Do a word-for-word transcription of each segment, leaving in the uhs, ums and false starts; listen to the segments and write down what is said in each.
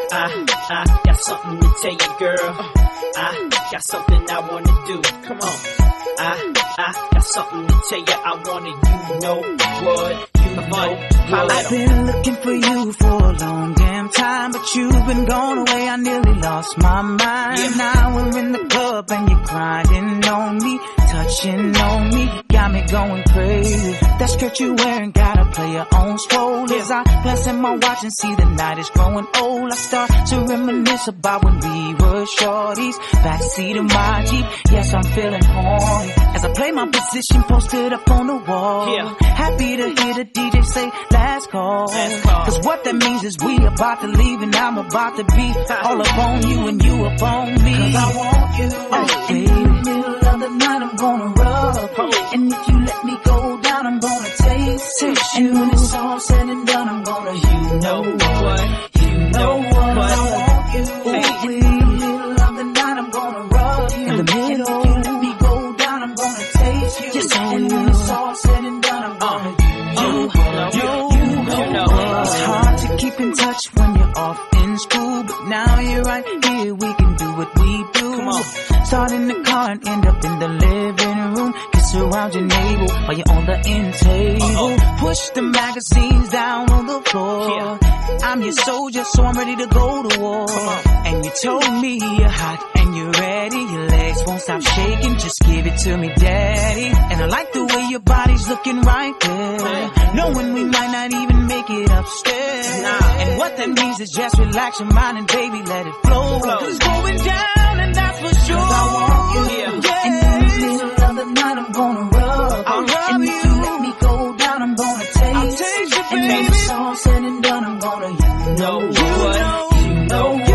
I, I got something to tell you, girl. I got something I wanna do. Come on. I, I got something to tell you. I wanna, you know what, you know what. I've been looking for you for a long damn time, but you've been gone away. I nearly lost my mind. Yeah. Now we're in the club and you're grinding on me, touching on me, got me going crazy. That skirt you wearing gotta play your own stroll. As I glance at my watch and see the night is growing old, I start to reminisce about when we were shorties. Backseat of my Jeep, yes, I'm feeling horny as I play my position posted up on the wall. Yeah. Happy to hear the D J say last call, last call. Cause what that means is we about to leave and I'm about to be all up on you and you up on me. Cause I want you. Oh, in the middle of the night I'm gonna rub, oh. And if you let me go down I'm gonna taste, taste you. And when it's all said and done I'm gonna, you know what, you know what, I want you. Hey. In the middle of the night I'm gonna rub you. In the middle. And if you let me go down I'm gonna taste you. Yes, and when it's all said and done I'm gonna, uh, you, uh, you, you, you, you know what. It's hard to keep in touch when you're off in school, but now you're right here, we can do what we do. Come on. Start in the car and end up in the living room. Kiss around your navel while you're on the end table. Uh-oh. Push the magazines down on the floor. Yeah. I'm your soldier, so I'm ready to go to war. And you told me you're hot and you're ready. Your legs won't stop shaking, just give it to me, daddy. And I like the way your body's looking right there, knowing we might not even make it upstairs. Nah. And what that means is just relax your mind and baby let it flow. Cause it's going down and that's for sure. Cause I want you. Yeah. Yeah. And in the middle of the night I'm gonna rub, I'll rub and you. If you let me go down I'm gonna taste, I'll taste you, baby. And when it's all said and done I'm gonna, you know you what, know, you know you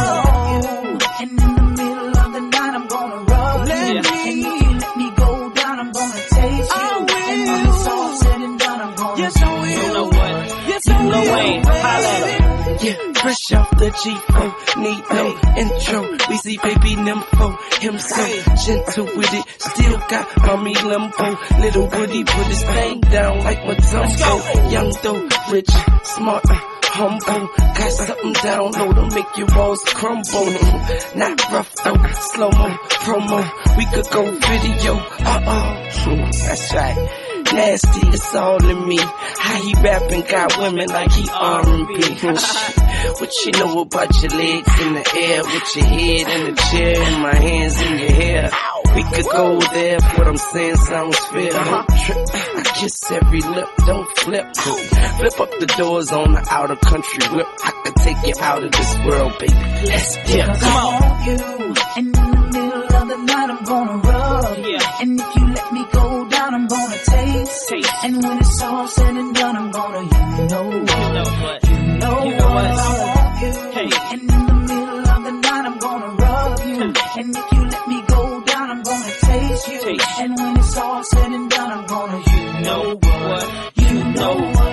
what. And in the middle of the night I'm gonna rub, let yeah. me. And if you let me go down I'm gonna taste you. I will. And when it's all said and done I'm gonna, yes I will. You know what, yes I will. Lil Wayne, holla at him. Yeah, fresh off the G four, need no intro. We see baby nympho, him so gentle with it. Still got mommy limbo. Little Woody put his thing down like Matumbo. Young though, rich, smart, humble. Got something down low to make your walls crumble. Not rough though, slow-mo, promo. We could go video, uh-oh. That's right. Nasty, it's all in me. How he rapping got women like he R and B. What you know about your legs in the air, with your head in the chair and my hands in your hair? We could go there, what I'm saying sounds fair. Don't trip, I kiss every lip, don't flip. Flip up the doors on the outer country whip. I could take you out of this world, baby. Let's get, come on. I want you, and in the middle of the night I'm gonna rub. Yeah. And if you let me go down I'm gonna taste, taste. And when it's all said and done I'm gonna, you know what, you know what, you know, you know what, I want you. Hey. And in the middle of the night I'm gonna rub you. And if you let me go down I'm gonna taste you, taste. And when it's all said and done I'm gonna, you know what, you know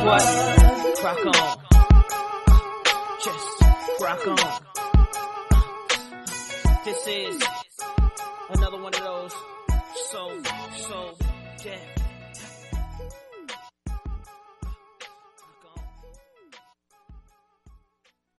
what. Rock on, just rock on. This is another one of those so, so, yeah.